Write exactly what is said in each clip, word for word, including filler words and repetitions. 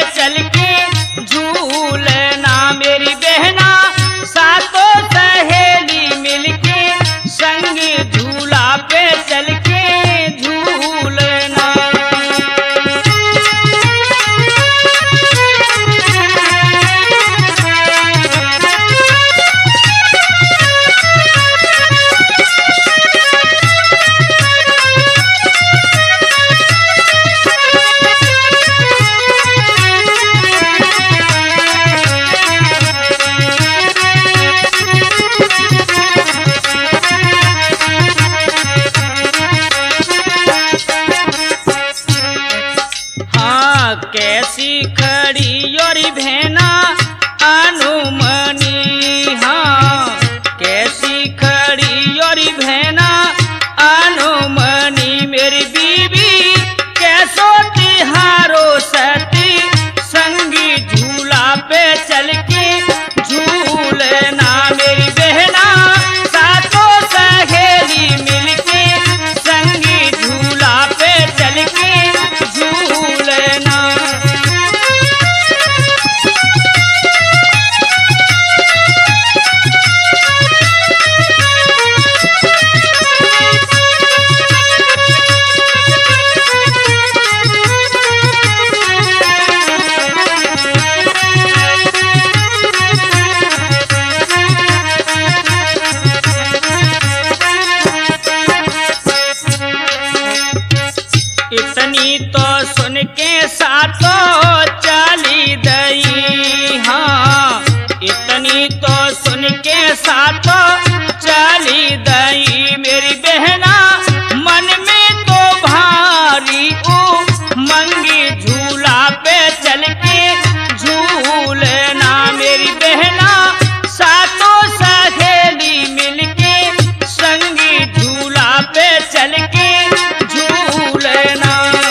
चल के झूलना मेरी बहना सातों सहेली मिलके संग झूला पे चल के झूलना। कैसी खड़ी और भेना अनुमनी, हाँ कैसी खड़ी और भेना अनुमनी मेरी बीबी कैसो तिहारो सती संगी झूला पे चल के झूलना मेरी बहना सातों सहेली मिलके संगी झूला पे चल के झूलना। इतनी तो सुन के सातों चली गई, हाँ इतनी तो सुन के सातों चली गई मेरी बहना मन में तो भारी उमंगी झूला पे चल के झूलना मेरी बहना सातों सहेली मिलके संगी झूला पे चल के झूलना।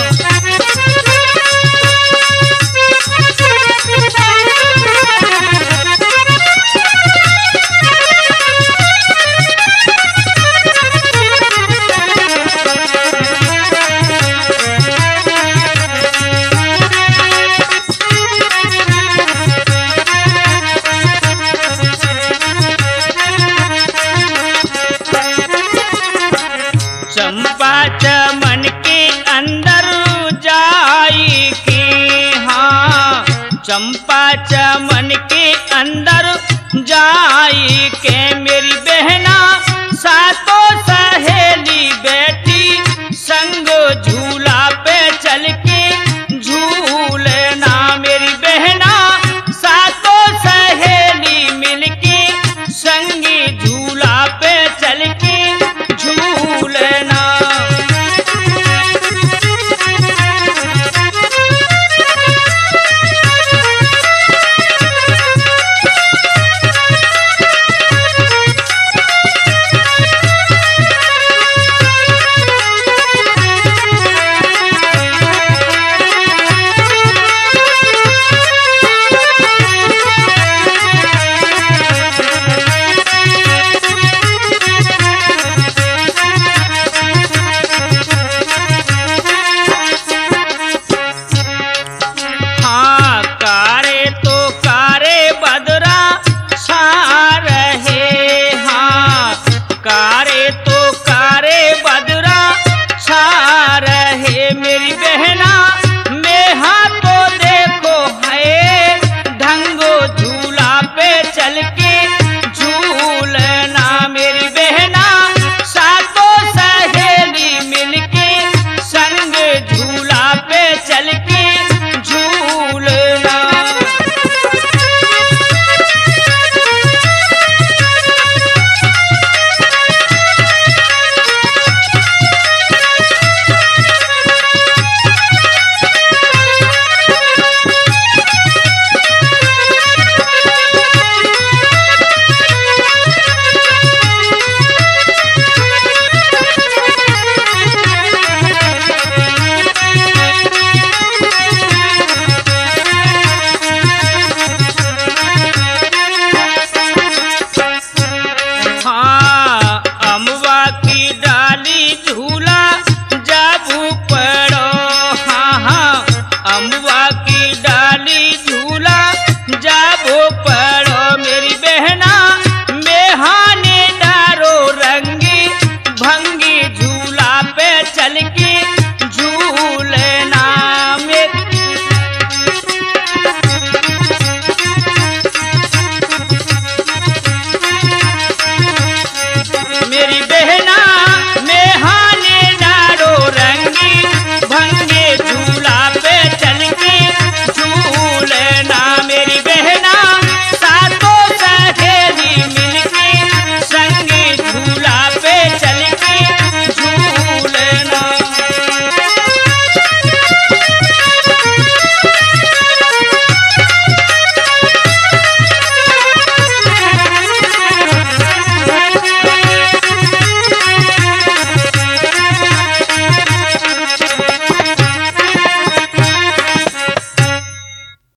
चंपा चमन के अंदर जाई के, हाँ चंपा चमन के अंदर जाई के मेरी बहना सातों सहेली बैठी संग झूला पे चल के झूलना मेरी बहना सातों सहेली मिलके संगी झूला पे चल के झूलना। चल के